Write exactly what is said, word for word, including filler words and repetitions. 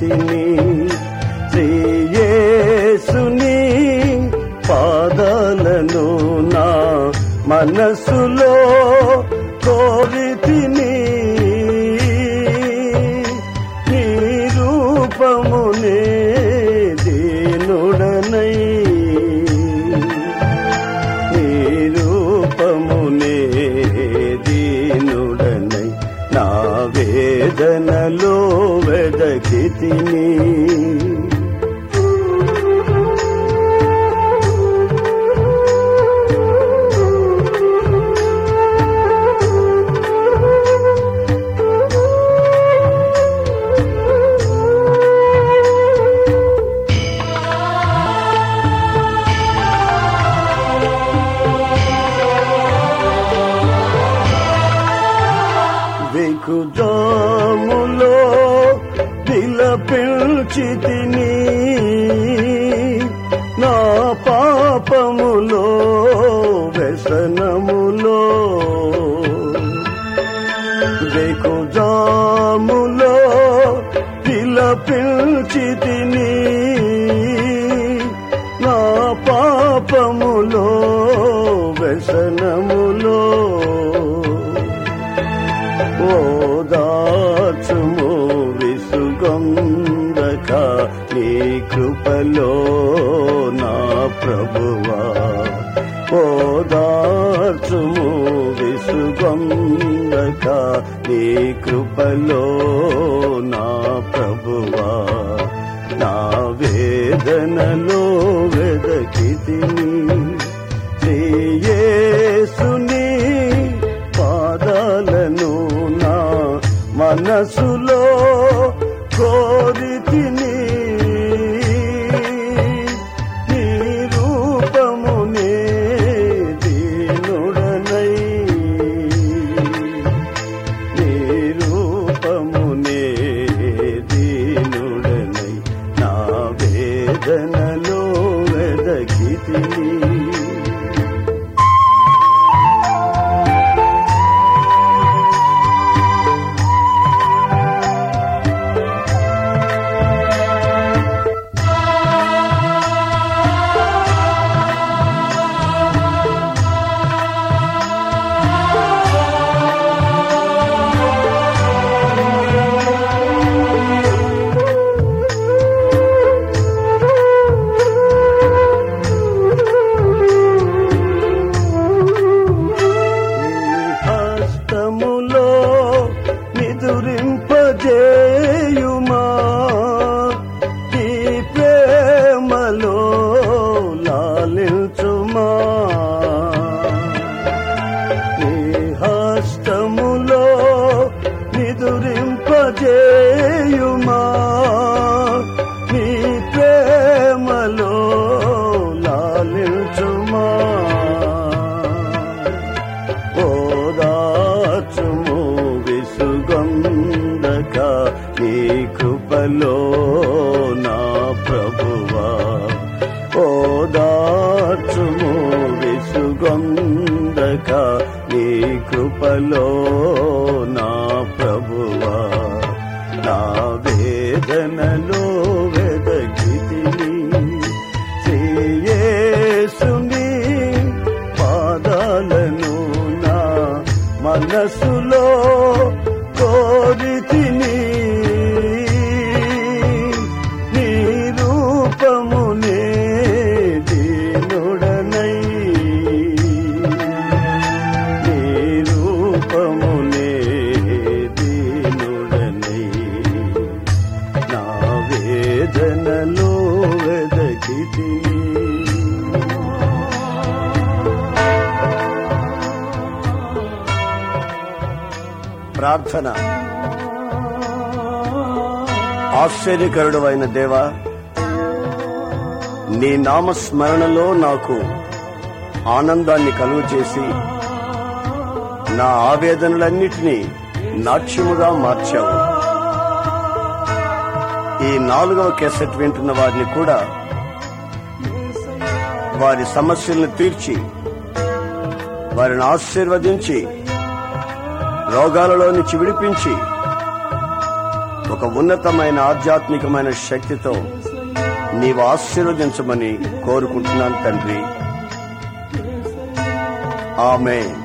వెదకితిని. యేసుని పాదాలను నా మనసులో కోరితిని. నీ రూపమునే దీనుడనై, నీ రూపమునే దీనుడనై నా వేదనలో వెదకితిని. జాములో విలపించితిని, నా పాపములో వ్యసనములో. జాములో విలపించితిని, నా పాపములో వ్యసనములో. ఓదార్చుము విసుగొందక నీ కృపలో నా ప్రభువా. ఓదార్చుము విసుగొందక నీ కృపలో నా ప్రభువా. నా వేదనలో వెదకితిని. యేసుని పాదాలను నా మనసులో కోరితిని. నీ రూపమునే దీనుడనై, నీ రూపమునే దీనుడనై నా వేదనలో వెదకితిని. నిదురింపజేయుమా ఈ ప్రేమలో లాలించుమా. నీ హస్తములో నిదురింపజేయుమా నీ ప్రేమలో లాలించుమా. ఓదార్చుము విసుగొందక నీ కృపలో నా ప్రభువా. ఓదార్చుము విసుగొందక నీ కృపలో నా ప్రభువా. నా వేదనలో వెదకితిని. యేసుని పాదాలను నా మనసులో కోరితిని. నీ రూపమునే దీనుడనై, నీ రూపమునే దీనుడనై నా వేదనలో వెదకితిని. ప్రార్థన. ఆశ్చర్యకరుడు అయిన దేవా, నీ నామస్మరణలో నాకు ఆనందాన్ని కలుగు చేసి నా ఆవేదనలన్నిటినీ నాట్యముగా మార్చావు. ఈ నాలుగవ కేసెట్ వింటున్న వారిని కూడా వారి సమస్యలను తీర్చి వారిని ఆశీర్వదించి రోగాలలో నుంచి విడిపించి ఒక ఉన్నతమైన ఆధ్యాత్మికమైన శక్తితో నీవు ఆశీర్వదించమని కోరుకుంటున్నాను తండ్రి. ఆమేన్.